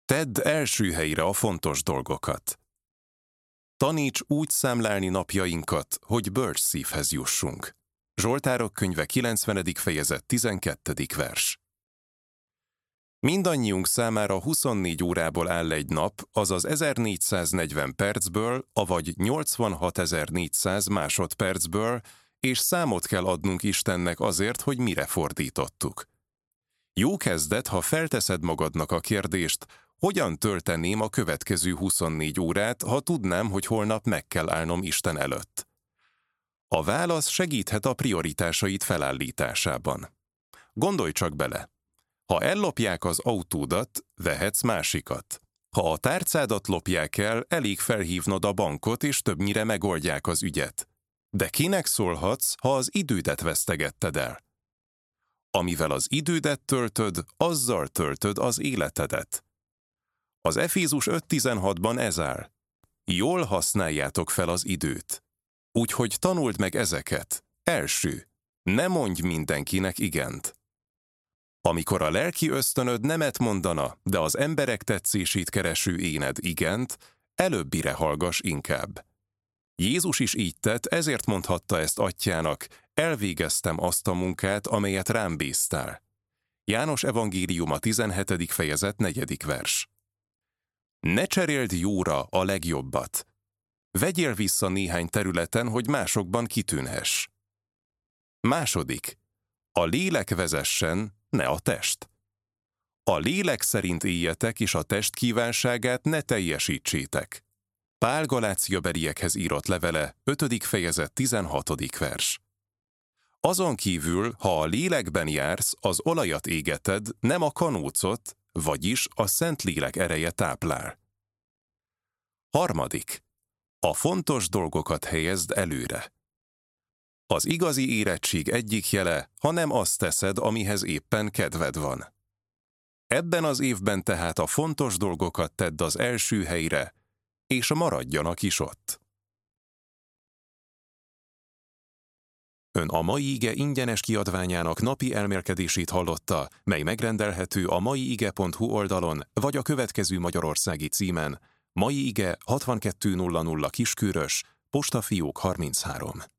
Tedd első helyre a fontos dolgokat. Taníts úgy számlálni napjainkat, hogy bölcs szívhez jussunk. Zsoltárok könyve 90. fejezet 12. vers. Mindannyiunk számára 24 órából áll egy nap, azaz 1440 percből, avagy 86.400 másodpercből, és számot kell adnunk Istennek azért, hogy mire fordítottuk. Jó kezdet, ha felteszed magadnak a kérdést, hogyan tölteném a következő 24 órát, ha tudnám, hogy holnap meg kell állnom Isten előtt. A válasz segíthet a prioritásait felállításában. Gondolj csak bele! Ha ellopják az autódat, vehetsz másikat. Ha a tárcádat lopják el, elég felhívnod a bankot, és többnyire megoldják az ügyet. De kinek szólhatsz, ha az idődet vesztegetted el? Amivel az idődet töltöd, azzal töltöd az életedet. Az Efézus 5.16-ban ez áll. Jól használjátok fel az időt. Úgyhogy tanuld meg ezeket. Első. Ne mondj mindenkinek igent. Amikor a lelki ösztönöd nemet mondana, de az emberek tetszését kereső éned igent, előbbire hallgass inkább. Jézus is így tett, ezért mondhatta ezt atyának, elvégeztem azt a munkát, amelyet rám bíztál. János evangéliuma 17. fejezet 4. vers. Ne cseréld jóra a legjobbat. Vegyél vissza néhány területen, hogy másokban kitűnhess. Második. A lélek vezessen, ne a test. A lélek szerint éljetek, és a test kívánságát ne teljesítsétek. Pál Galáciabeliekhez írott levele, 5. fejezet 16. vers. Azon kívül, ha a lélekben jársz, az olajat égeted, nem a kanócot, vagyis a Szentlélek ereje táplál. Harmadik. A fontos dolgokat helyezd előre. Az igazi érettség egyik jele, ha nem azt teszed, amihez éppen kedved van. Ebben az évben tehát a fontos dolgokat tedd az első helyre, és maradjanak is ott. Ön a Mai Ige ingyenes kiadványának napi elmélkedését hallotta, mely megrendelhető a maiige.hu oldalon, vagy a következő magyarországi címen: Mai Ige 6200 Kiskörös, postafiók 33.